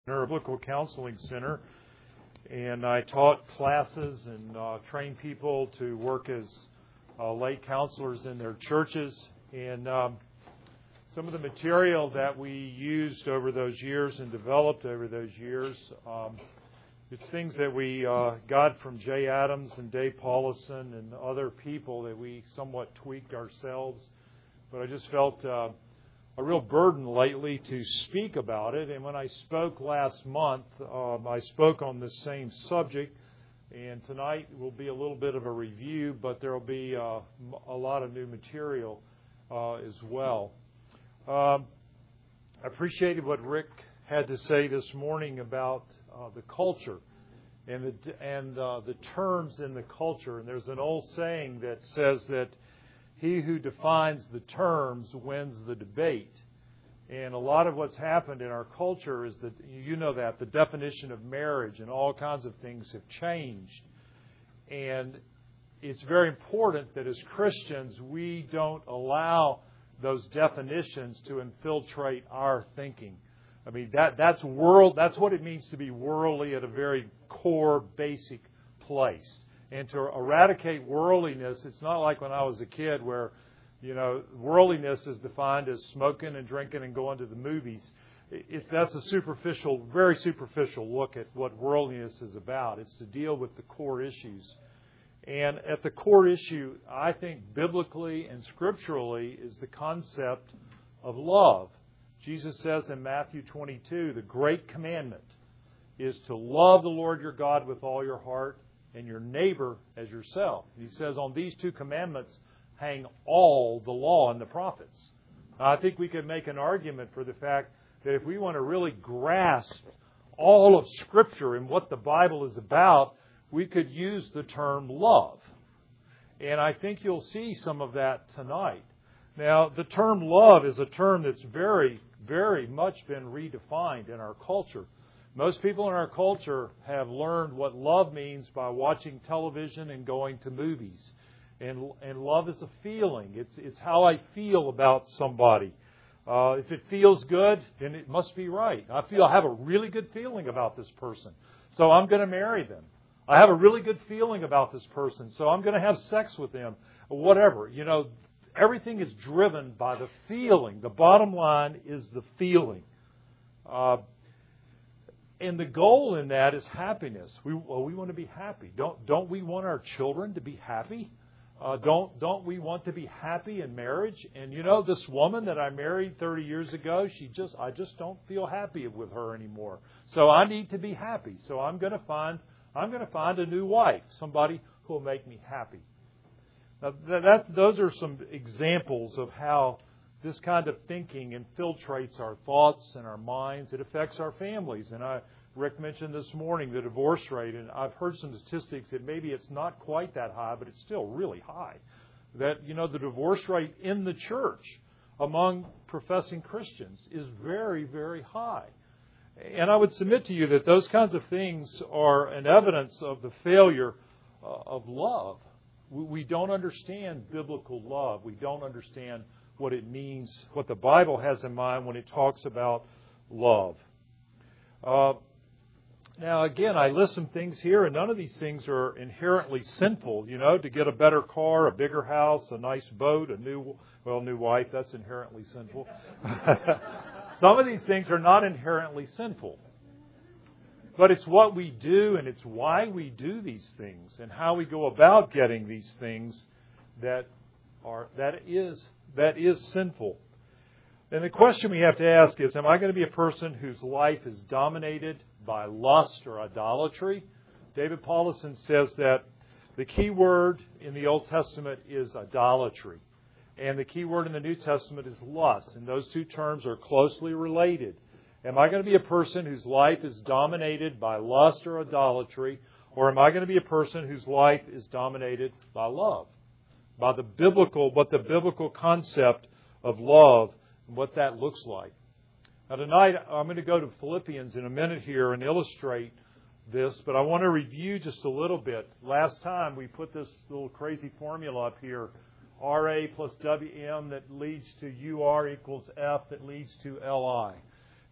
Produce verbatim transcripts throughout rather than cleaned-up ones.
Biblical Counseling Center, and I taught classes and uh, trained people to work as uh, lay counselors in their churches. And um, some of the material that we used over those years and developed over those years, um, it's things that we uh, got from Jay Adams and Dave Paulison and other people that we somewhat tweaked ourselves. But I just felt uh, a real burden lately to speak about it. And when I spoke last month, um, I spoke on the same subject. And tonight will be a little bit of a review, but there will be uh, a lot of new material uh, as well. Um, I appreciated what Rick had to say this morning about uh, the culture and the and uh, the terms in the culture. And there's an old saying that says that he who defines the terms wins the debate. And a lot of what's happened in our culture is that, you know that, the definition of marriage and all kinds of things have changed. And it's very important that as Christians, we don't allow those definitions to infiltrate our thinking. I mean, that that's world. That's what it means to be worldly at a very core, basic place. And to eradicate worldliness, it's not like when I was a kid where, you know, worldliness is defined as smoking and drinking and going to the movies. If that's a superficial, very superficial look at what worldliness is about. It's to deal with the core issues. And at the core issue, I think biblically and scripturally, is the concept of love. Jesus says in Matthew twenty-two, the great commandment is to love the Lord your God with all your heart and your neighbor as yourself. He says on these two commandments hang all the law and the prophets. Now, I think we could make an argument for the fact that if we want to really grasp all of Scripture and what the Bible is about, we could use the term love. And I think you'll see some of that tonight. Now, the term love is a term that's very, very much been redefined in our culture. Most people in our culture have learned what love means by watching television and going to movies. And and love is a feeling. It's it's how I feel about somebody. Uh, if it feels good, then it must be right. I feel I have a really good feeling about this person, so I'm going to marry them. I have a really good feeling about this person, so I'm going to have sex with them. Or whatever. You know, everything is driven by the feeling. The bottom line is the feeling. Uh, And the goal in that is happiness. We well, we want to be happy. Don't don't we want our children to be happy? Uh, don't don't we want to be happy in marriage? And you know, this woman that I married thirty years ago, she just I just don't feel happy with her anymore. So I need to be happy. So I'm going to find I'm going to find a new wife, somebody who will make me happy. Now, that, that those are some examples of how this kind of thinking infiltrates our thoughts and our minds. It affects our families. And I, Rick mentioned this morning the divorce rate, and I've heard some statistics that maybe it's not quite that high, but it's still really high. That, you know, the divorce rate in the church among professing Christians is very, very high. And I would submit to you that those kinds of things are an evidence of the failure uh, of love. We, we don't understand biblical love. We don't understand what it means, what the Bible has in mind when it talks about love. Uh, now, again, I list some things here, and none of these things are inherently sinful. You know, to get a better car, a bigger house, a nice boat, a new, well, new wife, that's inherently sinful. Some of these things are not inherently sinful. But it's what we do, and it's why we do these things, and how we go about getting these things that are that is That is sinful. And the question we have to ask is, am I going to be a person whose life is dominated by lust or idolatry? David Paulison says that the key word in the Old Testament is idolatry. And the key word in the New Testament is lust. And those two terms are closely related. Am I going to be a person whose life is dominated by lust or idolatry? Or am I going to be a person whose life is dominated by love? By the biblical, what the biblical concept of love and what that looks like. Now tonight, I'm going to go to Philippians in a minute here and illustrate this, but I want to review just a little bit. Last time we put this little crazy formula up here, R A plus W M that leads to U R equals F that leads to L I.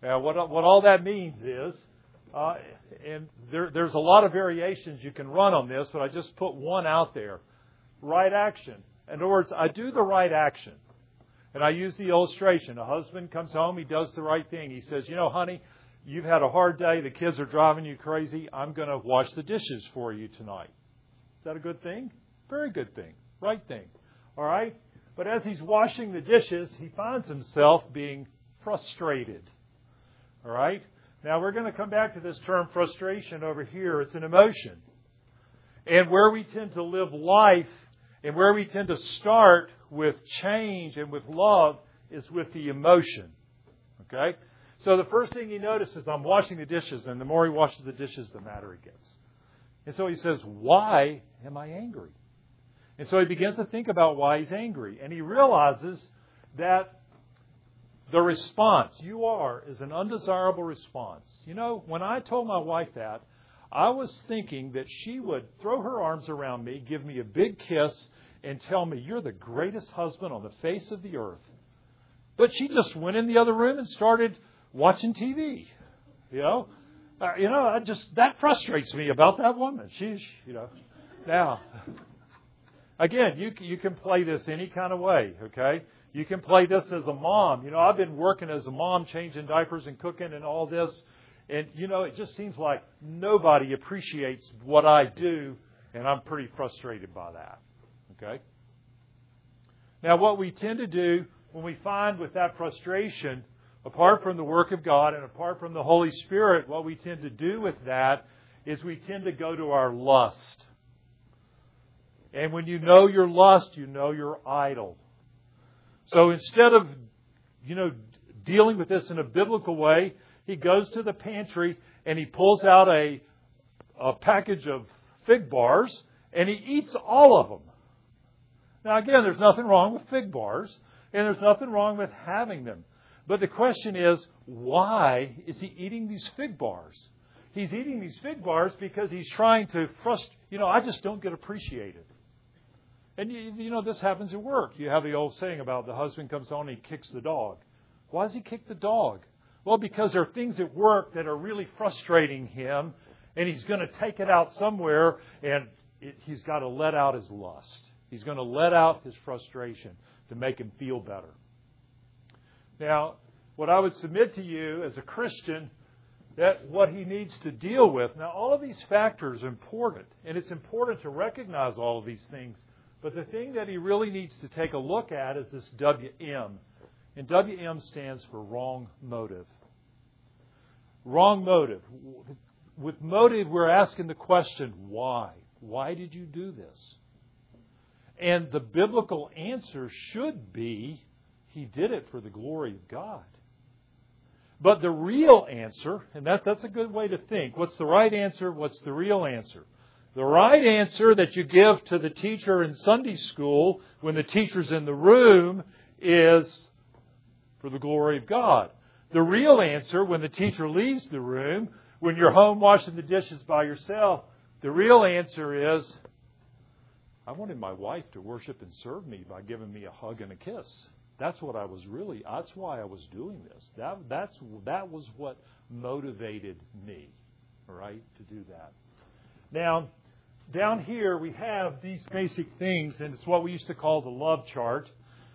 Now, what, what all that means is, uh, and there, there's a lot of variations you can run on this, but I just put one out there. Right action. In other words, I do the right action. And I use the illustration. A husband comes home, he does the right thing. He says, you know, honey, you've had a hard day. The kids are driving you crazy. I'm going to wash the dishes for you tonight. Is that a good thing? Very good thing. Right thing. All right? But as he's washing the dishes, he finds himself being frustrated. All right? Now, we're going to come back to this term frustration over here. It's an emotion. And where we tend to live life and where we tend to start with change and with love is with the emotion. Okay? So the first thing he notices, I'm washing the dishes, and the more he washes the dishes, the madder he gets. And so he says, why am I angry? And so he begins to think about why he's angry. And he realizes that the response, you are, is an undesirable response. You know, when I told my wife that, I was thinking that she would throw her arms around me, give me a big kiss, and tell me, you're the greatest husband on the face of the earth. But she just went in the other room and started watching T V. You know, uh, you know, I just that frustrates me about that woman. She's, you know, now, again, you you can play this any kind of way. Okay, you can play this as a mom. You know, I've been working as a mom, changing diapers and cooking and all this, and you know, it just seems like nobody appreciates what I do, and I'm pretty frustrated by that. Okay. Now, what we tend to do when we find with that frustration, apart from the work of God and apart from the Holy Spirit, what we tend to do with that is we tend to go to our lust. And when you know your lust, you know your idol. So instead of, you know, dealing with this in a biblical way, he goes to the pantry and he pulls out a, a package of fig bars and he eats all of them. Now, again, there's nothing wrong with fig bars, and there's nothing wrong with having them. But the question is, why is he eating these fig bars? He's eating these fig bars because he's trying to frustrate. You know, I just don't get appreciated. And, you, you know, this happens at work. You have the old saying about the husband comes home and he kicks the dog. Why does he kick the dog? Well, because there are things at work that are really frustrating him, and he's going to take it out somewhere, and it, he's got to let out his lust. He's going to let out his frustration to make him feel better. Now, what I would submit to you as a Christian, that what he needs to deal with. Now, all of these factors are important, and it's important to recognize all of these things. But the thing that he really needs to take a look at is this W M. And W M stands for wrong motive. Wrong motive. With motive, we're asking the question, why? Why did you do this? And the biblical answer should be, he did it for the glory of God. But the real answer, and that, that's a good way to think. What's the right answer? What's the real answer? The right answer that you give to the teacher in Sunday school when the teacher's in the room is for the glory of God. The real answer when the teacher leaves the room, when you're home washing the dishes by yourself, the real answer is, I wanted my wife to worship and serve me by giving me a hug and a kiss. That's what I was really, that's why I was doing this. That, that's, that was what motivated me, all right, to do that. Now, down here we have these basic things, and it's what we used to call the love chart.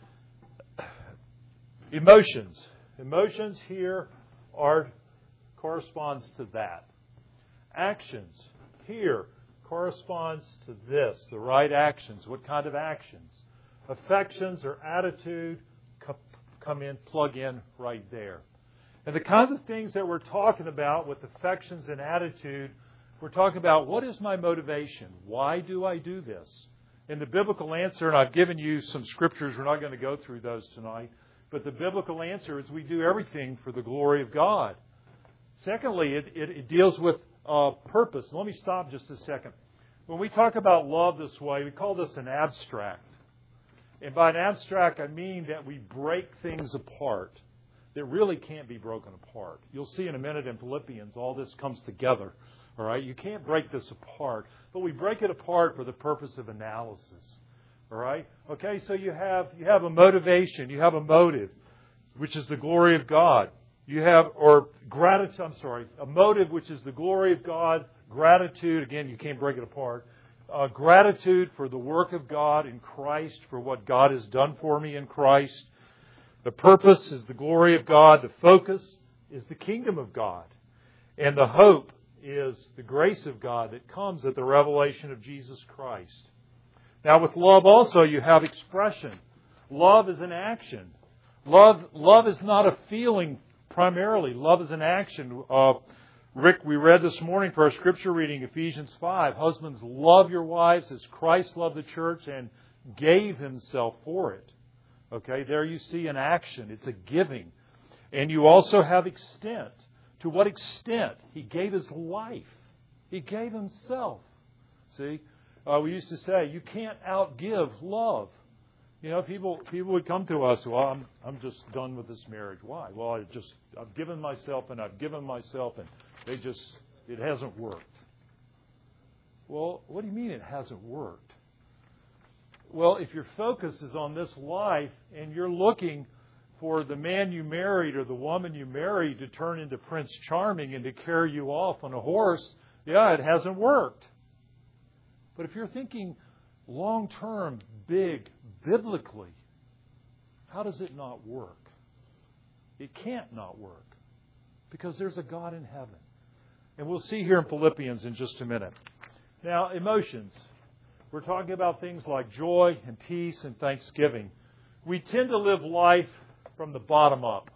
Emotions. Emotions here are corresponds to that. Actions here corresponds to this, the right actions. What kind of actions? Affections or attitude come in, plug in right there. And the kinds of things that we're talking about with affections and attitude, we're talking about what is my motivation? Why do I do this? And the biblical answer, and I've given you some scriptures, we're not going to go through those tonight, but the biblical answer is we do everything for the glory of God. Secondly, it, it, it deals with uh, purpose. Let me stop just a second. When we talk about love this way, we call this an abstract. And by an abstract, I mean that we break things apart that really can't be broken apart. You'll see in a minute in Philippians, all this comes together. All right, you can't break this apart, but we break it apart for the purpose of analysis. All right, okay. So you have you have a motivation, you have a motive, which is the glory of God. You have, or gratitude, I'm sorry, a motive, which is the glory of God. Gratitude, again, you can't break it apart. Uh, gratitude for the work of God in Christ, for what God has done for me in Christ. The purpose is the glory of God. The focus is the kingdom of God. And the hope is the grace of God that comes at the revelation of Jesus Christ. Now with love also you have expression. Love is an action. Love, love is not a feeling primarily. Love is an action. Uh, Rick, we read this morning for our scripture reading, Ephesians five. Husbands, love your wives as Christ loved the church and gave Himself for it. Okay, there you see an action. It's a giving. And you also have extent. To what extent? He gave His life. He gave Himself. See, uh, we used to say, you can't outgive love. You know, people people would come to us, well, I'm I'm just done with this marriage. Why? Well, I just I've given myself and I've given myself and they just it hasn't worked. Well, what do you mean it hasn't worked? Well, if your focus is on this life and you're looking for the man you married or the woman you married to turn into Prince Charming and to carry you off on a horse, yeah, it hasn't worked. But if you're thinking long-term, big, biblically, how does it not work? It can't not work because there's a God in heaven. And we'll see here in Philippians in just a minute. Now, emotions. We're talking about things like joy and peace and thanksgiving. We tend to live life from the bottom up.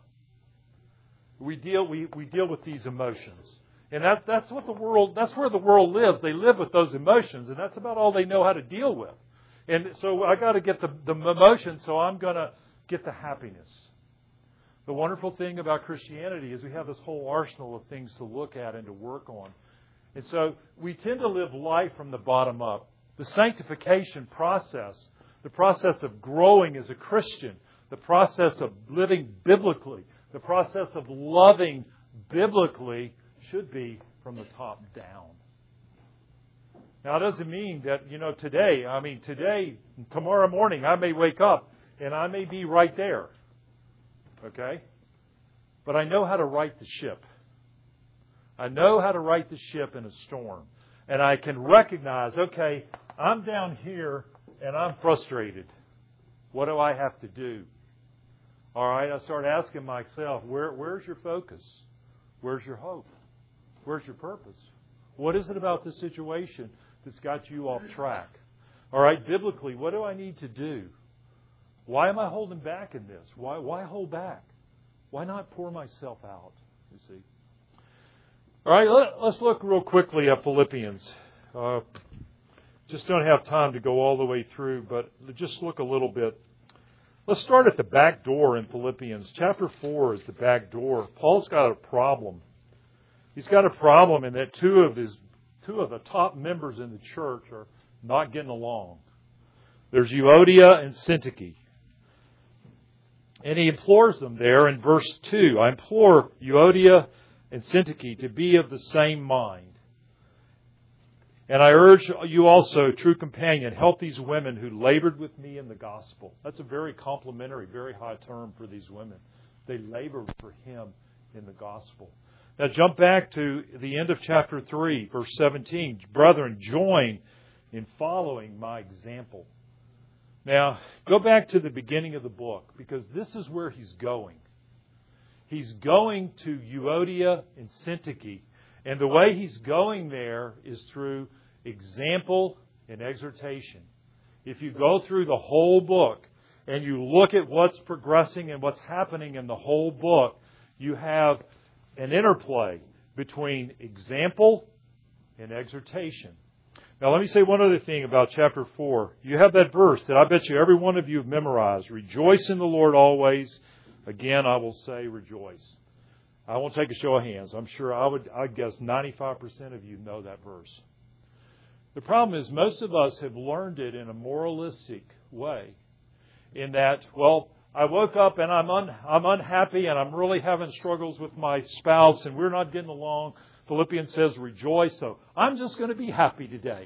We deal we, we deal with these emotions. And that, that's what the world that's where the world lives. They live with those emotions, and that's about all they know how to deal with. And so I got to get the, the emotion, so I'm going to get the happiness. The wonderful thing about Christianity is we have this whole arsenal of things to look at and to work on. And so we tend to live life from the bottom up. The sanctification process, the process of growing as a Christian, the process of living biblically, the process of loving biblically should be from the top down. Now, it doesn't mean that, you know, today, I mean, today, tomorrow morning, I may wake up and I may be right there. Okay? But I know how to right the ship. I know how to right the ship in a storm. And I can recognize, okay, I'm down here and I'm frustrated. What do I have to do? All right, I start asking myself, where, where's your focus? Where's your hope? Where's your purpose? What is it about this situation that's got you off track? All right, biblically, what do I need to do? Why am I holding back in this? Why, why hold back? Why not pour myself out? You see. All right, let, let's look real quickly at Philippians. Uh, just don't have time to go all the way through, but just look a little bit. Let's start at the back door in Philippians. Chapter four is the back door. Paul's got a problem. He's got a problem in that two of his two of the top members in the church are not getting along. There's Euodia and Syntyche. And he implores them there in verse two. I implore Euodia and Syntyche to be of the same mind. And I urge you also, true companion, help these women who labored with me in the gospel. That's a very complimentary, very high term for these women. They labored for him in the gospel. Now jump back to the end of chapter three, verse seventeen. Brethren, join in following my example. Now, go back to the beginning of the book, because this is where he's going. He's going to Euodia and Syntyche. And the way he's going there is through example and exhortation. If you go through the whole book and you look at what's progressing and what's happening in the whole book, you have an interplay between example and exhortation. Now, let me say one other thing about chapter four. You have that verse that I bet you every one of you have memorized. Rejoice in the Lord always. Again, I will say rejoice. I won't take a show of hands. I'm sure I would, I guess ninety-five percent of you know that verse. The problem is most of us have learned it in a moralistic way. In that, well, I woke up and I'm un, I'm unhappy and I'm really having struggles with my spouse and we're not getting along. Philippians says rejoice, so I'm just going to be happy today.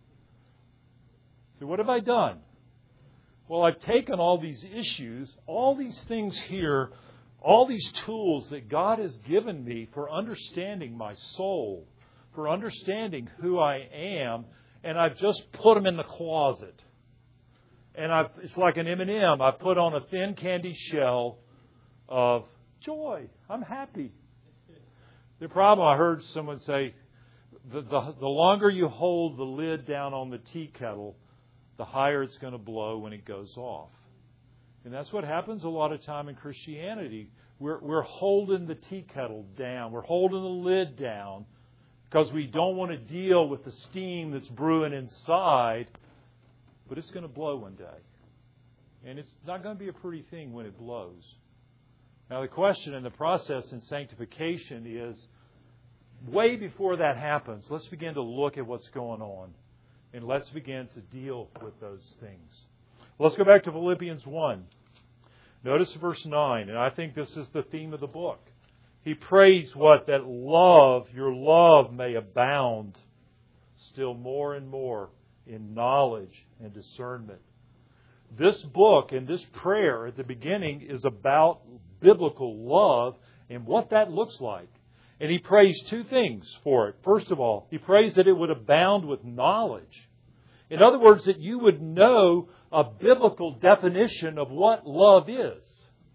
So what have I done? Well, I've taken all these issues, all these things here all these tools that God has given me for understanding my soul, for understanding who I am, and I've just put them in the closet. And I've, it's like an M and M. I put on a thin candy shell of joy. I'm happy. The problem, I heard someone say, the, the, the longer you hold the lid down on the tea kettle, the higher it's going to blow when it goes off. And that's what happens a lot of time in Christianity. We're, we're holding the tea kettle down. We're holding the lid down because we don't want to deal with the steam that's brewing inside. But it's going to blow one day. And it's not going to be a pretty thing when it blows. Now the question in the process in sanctification is, way before that happens, let's begin to look at what's going on. And let's begin to deal with those things. Let's go back to Philippians one. Notice verse nine, and I think this is the theme of the book. He prays what? That love, your love may abound still more and more in knowledge and discernment. This book and this prayer at the beginning is about biblical love and what that looks like. And he prays two things for it. First of all, he prays that it would abound with knowledge. In other words, that you would know a biblical definition of what love is.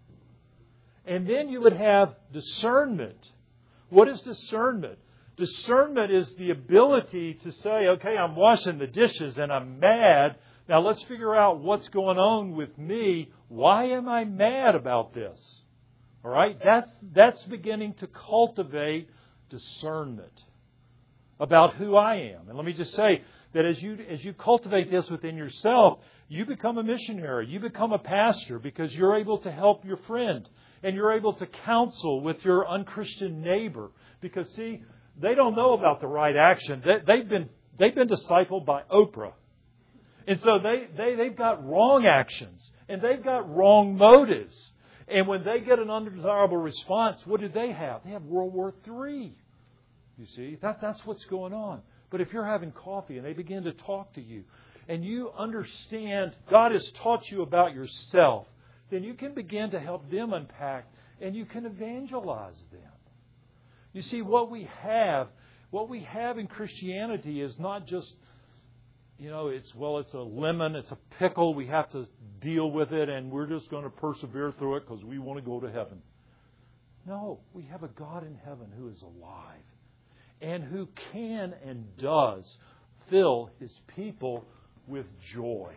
And then you would have discernment. What is discernment? Discernment is the ability to say, okay, I'm washing the dishes and I'm mad. Now let's figure out what's going on with me. Why am I mad about this? All right? That's, that's beginning to cultivate discernment about who I am. And let me just say that as you, as you cultivate this within yourself, you become a missionary. You become a pastor because you're able to help your friend. And you're able to counsel with your unchristian neighbor. Because, see, they don't know about the right action. They, they've been they've been discipled by Oprah. And so they, they, they've got wrong actions. And they've got wrong motives. And when they get an undesirable response, what do they have? They have World War Three. You see, that, that's what's going on. But if you're having coffee and they begin to talk to you, and you understand God has taught you about yourself, then you can begin to help them unpack and you can evangelize them. You see, what we have, what we have in Christianity is not just, you know, it's, well, it's a lemon, it's a pickle, we have to deal with it and we're just going to persevere through it because we want to go to heaven. No, we have a God in heaven who is alive and who can and does fill His people with joy.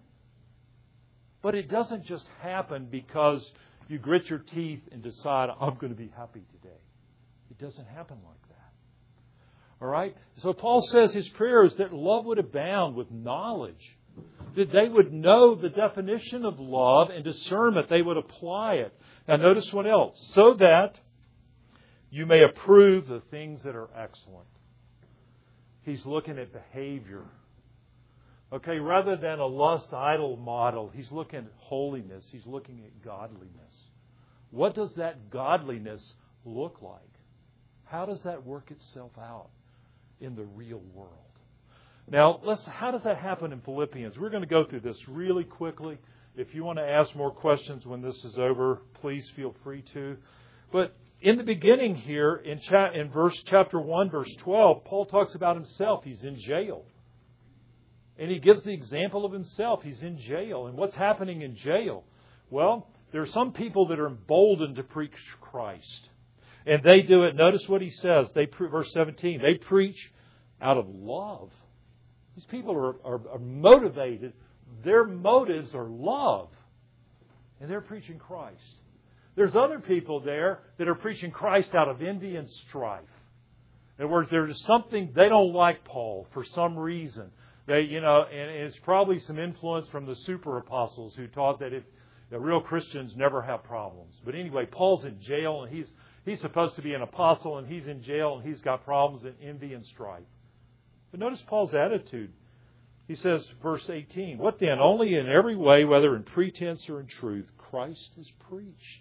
But it doesn't just happen because you grit your teeth and decide, I'm going to be happy today. It doesn't happen like that. All right? So Paul says his prayer is that love would abound with knowledge. That they would know the definition of love and discernment. They would apply it. Now notice what else. So that you may approve the things that are excellent. He's looking at behavior. Okay, rather than a lust idol model, he's looking at holiness. He's looking at godliness. What does that godliness look like? How does that work itself out in the real world? Now, let's. How does that happen in Philippians? We're going to go through this really quickly. If you want to ask more questions when this is over, please feel free to. But in the beginning here, in, cha- in verse chapter one, verse twelve, Paul talks about himself. He's in jail. And he gives the example of himself. He's in jail. And what's happening in jail? Well, there are some people that are emboldened to preach Christ. And they do it. Notice what he says. They verse seventeen. They preach out of love. These people are, are, are motivated. Their motives are love. And they're preaching Christ. There's other people there that are preaching Christ out of envy and strife. In other words, there's something, they don't like Paul for some reason. They, you know, and it's probably some influence from the super apostles who taught that if that real Christians never have problems. But anyway, Paul's in jail and he's he's supposed to be an apostle and he's in jail and he's got problems in envy and strife. But notice Paul's attitude. He says, verse eighteen, what then? Only in every way, whether in pretense or in truth, Christ is preached.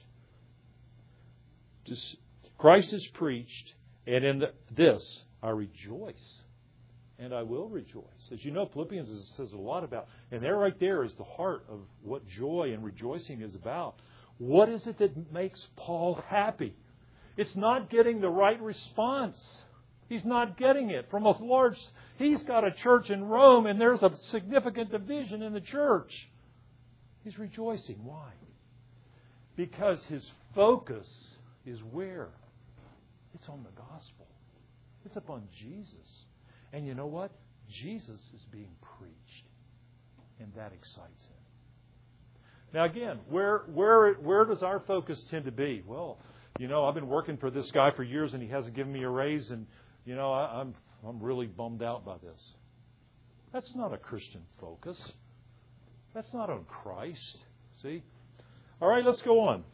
Just, Christ is preached, and in the, this I rejoice. And I will rejoice. As you know, Philippians says a lot about, and there right there is the heart of what joy and rejoicing is about. What is it that makes Paul happy? It's not getting the right response. He's not getting it from a large... He's got a church in Rome and there's a significant division in the church. He's rejoicing. Why? Because his focus is where? It's on the gospel. It's upon Jesus. And you know what? Jesus is being preached. And that excites him. Now again, where where where does our focus tend to be? Well, you know, I've been working for this guy for years and he hasn't given me a raise, and you know, I, I'm I'm really bummed out by this. That's not a Christian focus. That's not on Christ. See? All right, let's go on.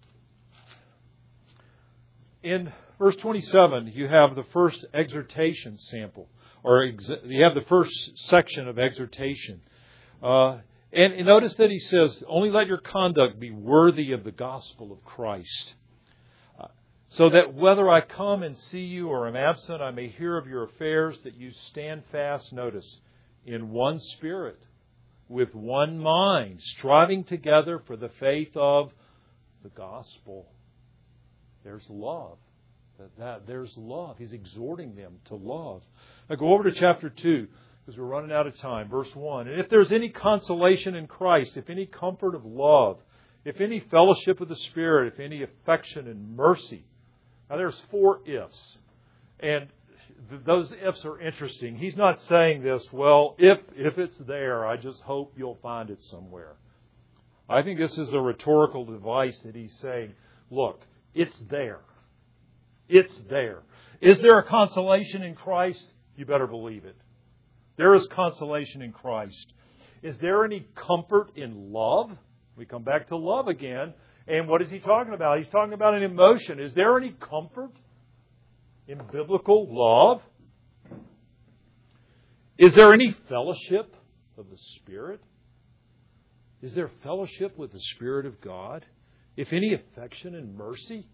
In verse twenty-seven, you have the first exhortation sample, or ex- you have the first section of exhortation. Uh, and notice that he says, only let your conduct be worthy of the gospel of Christ, uh, so that whether I come and see you or am absent, I may hear of your affairs, that you stand fast, notice, in one spirit, with one mind, striving together for the faith of the gospel. There's love. That, that There's love. He's exhorting them to love. Now go over to chapter two, because we're running out of time. Verse one. And if there's any consolation in Christ, if any comfort of love, if any fellowship of the Spirit, if any affection and mercy. Now there's four ifs. And th- those ifs are interesting. He's not saying this, well, if if it's there, I just hope you'll find it somewhere. I think this is a rhetorical device that he's saying, look, it's there. It's there. Is there a consolation in Christ? You better believe it. There is consolation in Christ. Is there any comfort in love? We come back to love again. And what is he talking about? He's talking about an emotion. Is there any comfort in biblical love? Is there any fellowship of the Spirit? Is there fellowship with the Spirit of God? If any affection and mercy?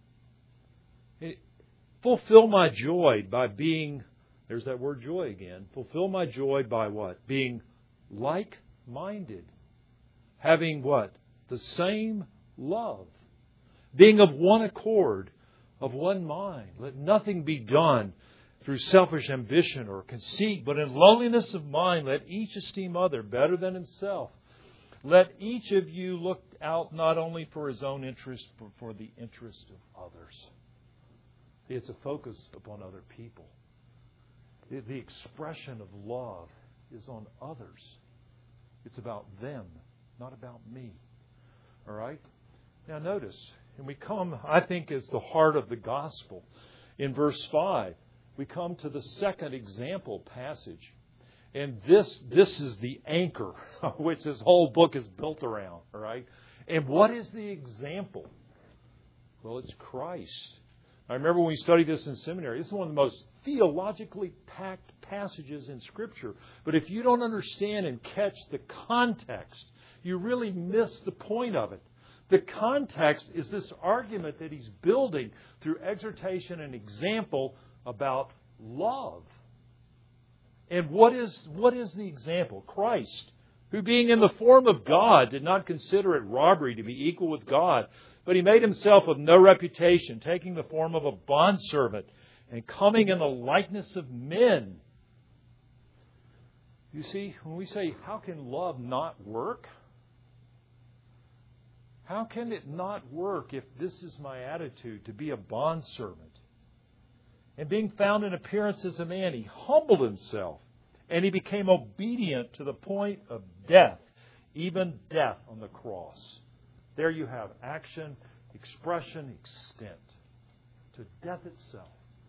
Fulfill my joy by being, there's that word joy again. Fulfill my joy by what? Being like-minded. Having what? The same love. Being of one accord, of one mind. Let nothing be done through selfish ambition or conceit, but in lowliness of mind let each esteem other better than himself. Let each of you look out not only for his own interest, but for the interest of others. It's a focus upon other people. The expression of love is on others. It's about them, not about me. All right? Now notice, and we come, I think, as the heart of the gospel. In verse five, we come to the second example passage. And this, this is the anchor which this whole book is built around. All right? And what is the example? Well, it's Christ. I remember when we studied this in seminary, this is one of the most theologically packed passages in Scripture. But if you don't understand and catch the context, you really miss the point of it. The context is this argument that he's building through exhortation and example about love. And what is, what is the example? Christ, who being in the form of God, did not consider it robbery to be equal with God, but he made himself of no reputation, taking the form of a bondservant and coming in the likeness of men. You see, when we say, how can love not work? How can it not work if this is my attitude, to be a bondservant? And being found in appearance as a man, he humbled himself and he became obedient to the point of death, even death on the cross. There you have action, expression, extent to death itself.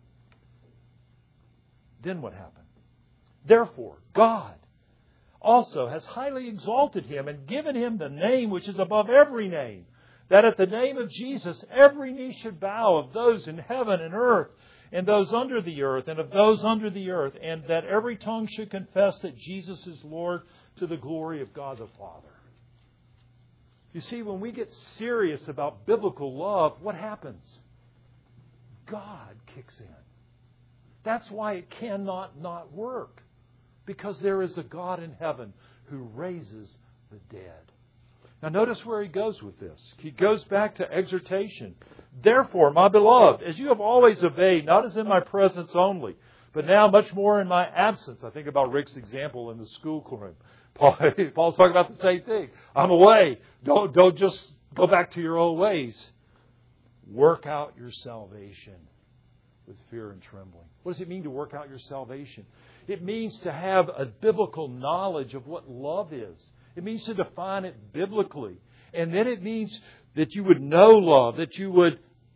Then what happened? Therefore, God also has highly exalted him and given him the name which is above every name, that at the name of Jesus every knee should bow, of those in heaven and earth and those under the earth and of those under the earth, and that every tongue should confess that Jesus is Lord, to the glory of God the Father. You see, when we get serious about biblical love, what happens? God kicks in. That's why it cannot not work. Because there is a God in heaven who raises the dead. Now notice where he goes with this. He goes back to exhortation. Therefore, my beloved, as you have always obeyed, not as in my presence only, but now much more in my absence. I think about Rick's example in the schoolroom. Paul, Paul's talking about the same thing. I'm away. Don't, don't just go back to your old ways. Work out your salvation with fear and trembling. What does it mean to work out your salvation? It means to have a biblical knowledge of what love is. It means to define it biblically. And then it means that you would know love, that you would...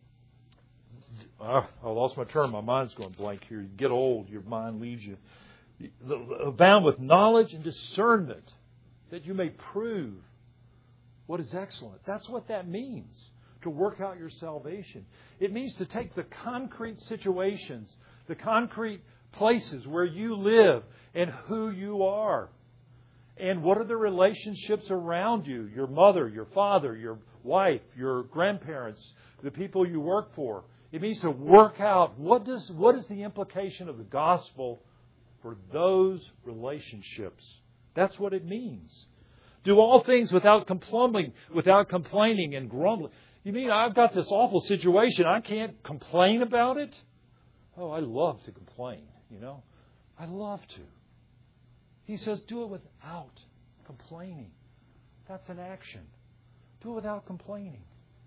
Oh, I lost my term. My mind's going blank here. You get old, your mind leaves you. Abound with knowledge and discernment, that you may prove what is excellent. That's what that means, to work out your salvation. It means to take the concrete situations, the concrete places where you live and who you are. And what are the relationships around you? Your mother, your father, your wife, your grandparents, the people you work for. It means to work out what does what is the implication of the gospel for those relationships. That's what it means. Do all things without complaining, without complaining and grumbling. You mean I've got this awful situation, I can't complain about it? Oh, I love to complain, you know. I love to. He says, do it without complaining. That's an action. Do it without complaining.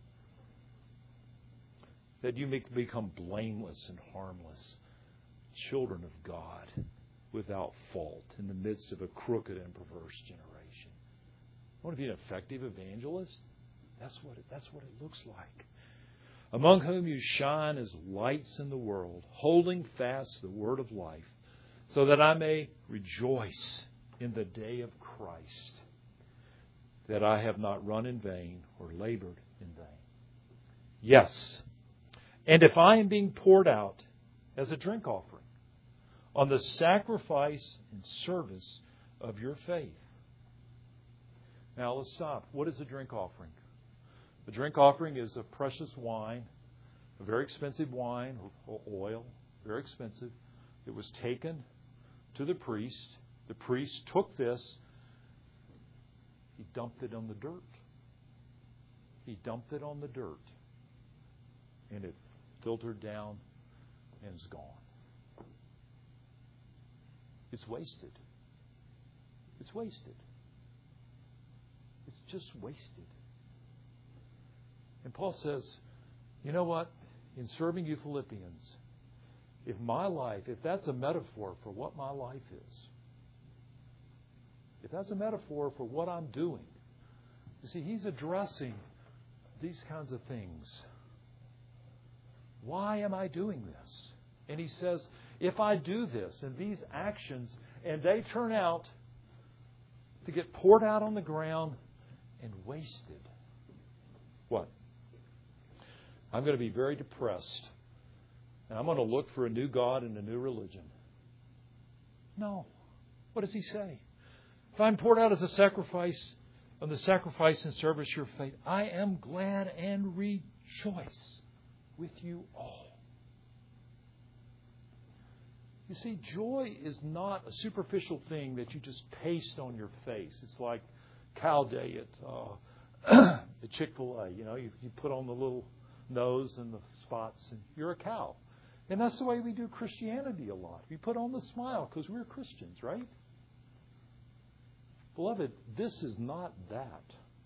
That you may become blameless and harmless, children of God, without fault, in the midst of a crooked and perverse generation. Want to be an effective evangelist? That's what it, that's what it looks like. Among whom you shine as lights in the world, holding fast the word of life, so that I may rejoice in the day of Christ, that I have not run in vain or labored in vain. Yes, and if I am being poured out as a drink offering on the sacrifice and service of your faith. Now let's stop. What is a drink offering? A drink offering is a precious wine, a very expensive wine or oil, very expensive. It was taken to the priest. The priest took this. He dumped it on the dirt. He dumped it on the dirt. And it filtered down and is gone. It's wasted. It's wasted. It's just wasted. And Paul says, you know what? In serving you Philippians, if my life, if that's a metaphor for what my life is, if that's a metaphor for what I'm doing, you see, he's addressing these kinds of things. Why am I doing this? And he says, if I do this and these actions, and they turn out to get poured out on the ground and wasted, what? I'm going to be very depressed. And I'm going to look for a new God and a new religion. No. What does he say? If I'm poured out as a sacrifice, on the sacrifice and service of your faith, I am glad and rejoice with you all. You see, joy is not a superficial thing that you just paste on your face. It's like Cow Day at, uh, at Chick-fil-A. You know, you, you put on the little nose and the spots, and you're a cow. And that's the way we do Christianity a lot. We put on the smile because we're Christians, right? Beloved, this is not that.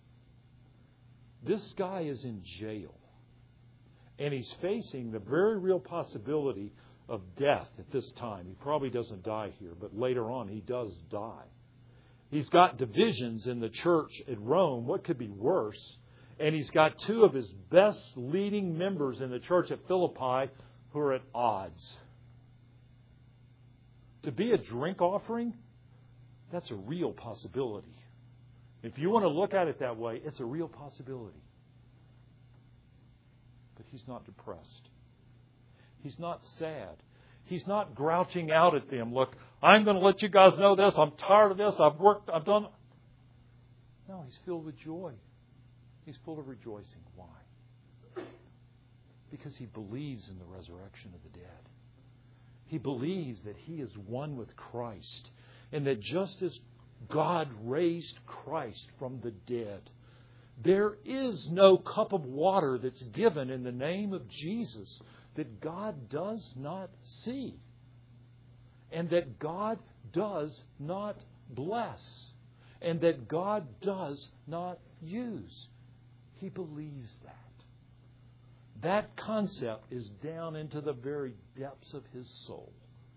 This guy is in jail. And he's facing the very real possibility of death at this time. He probably doesn't die here, but later on he does die. He's got divisions in the church at Rome. What could be worse? And he's got two of his best leading members in the church at Philippi who are at odds. To be a drink offering, that's a real possibility. If you want to look at it that way, it's a real possibility. But he's not depressed. He's not sad. He's not grouching out at them. Look, I'm going to let you guys know this. I'm tired of this. I've worked. I've done. No, he's filled with joy. He's full of rejoicing. Why? Because he believes in the resurrection of the dead. He believes that he is one with Christ. And that just as God raised Christ from the dead, There is no cup of water that's given in the name of Jesus that God does not see and that God does not bless and that God does not use. He believes that. That concept is down into the very depths of his soul.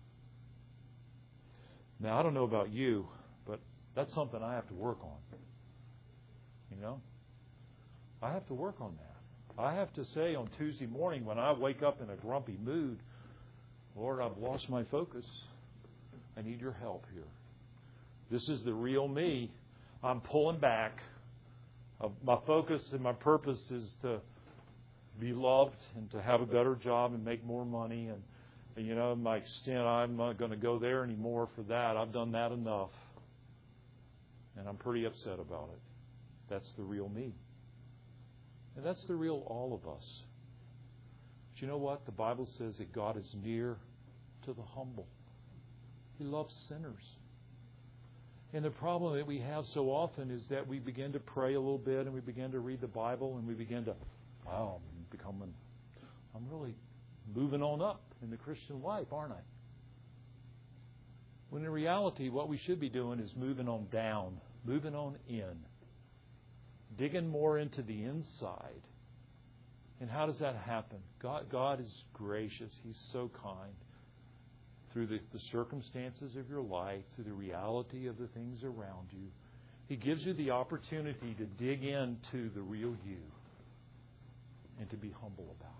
Now, I don't know about you, but that's something I have to work on. You know? I have to work on that. I have to say on Tuesday morning when I wake up in a grumpy mood, Lord, I've lost my focus. I need your help here. This is the real me. I'm pulling back. My focus and my purpose is to be loved and to have a better job and make more money. And, and you know, my extent, I'm not going to go there anymore for that. I've done that enough. And I'm pretty upset about it. That's the real me. And that's the real all of us. But you know what? The Bible says that God is near to the humble. He loves sinners. And the problem that we have so often is that we begin to pray a little bit and we begin to read the Bible and we begin to, wow, I'm becoming, I'm really moving on up in the Christian life, aren't I? When in reality, what we should be doing is moving on down, moving on in, digging more into the inside. And how does that happen? God, God is gracious. He's so kind. Through the, the circumstances of your life, through the reality of the things around you, He gives you the opportunity to dig into the real you and to be humble about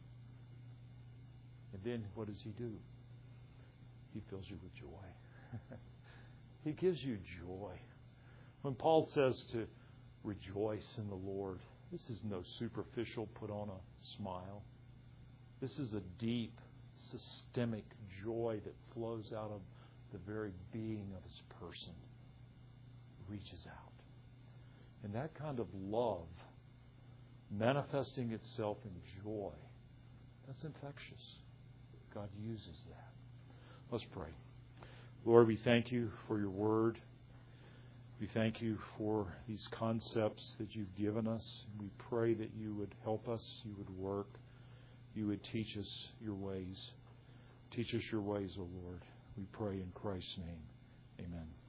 it. And then what does He do? He fills you with joy. He gives you joy. When Paul says to rejoice in the Lord, this is no superficial put on a smile. This is a deep, systemic joy that flows out of the very being of His person. Reaches out. And that kind of love manifesting itself in joy, that's infectious. God uses that. Let's pray. Lord, we thank You for Your Word. We thank You for these concepts that You've given us. We pray that You would help us, You would work, You would teach us Your ways. Teach us Your ways, O Lord. We pray in Christ's name. Amen.